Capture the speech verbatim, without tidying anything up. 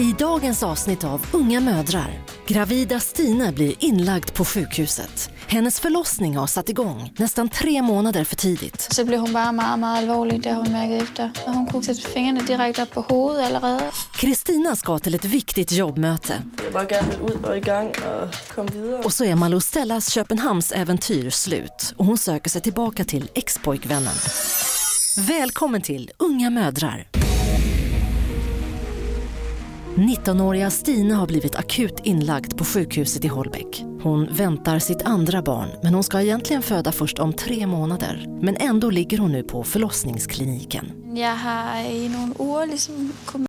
I dagens avsnitt av Unga mödrar. Gravida Stina blir inlagd på sjukhuset. Hennes förlossning har satt igång nästan tre månader för tidigt. Så blev hon bara mycket, mycket allvarlig där hon märkte efter. Hon kunde sätta fingrarna direkt upp på huvudet allerede. Kristina ska till ett viktigt jobbmöte. Jag bara gärna vill ut och igång och komma vidare. Och så är Malou Stellas Köpenhamns äventyr slut. Och hon söker sig tillbaka till ex-pojkvännen. Välkommen till Unga mödrar. nittonåriga Stina har blivit akut inlagd på sjukhuset i Holbæk. Hon väntar sitt andra barn, men hon ska egentligen föda först om tre månader. Men ändå ligger hon nu på förlossningskliniken. Jag har i några år liksom kommit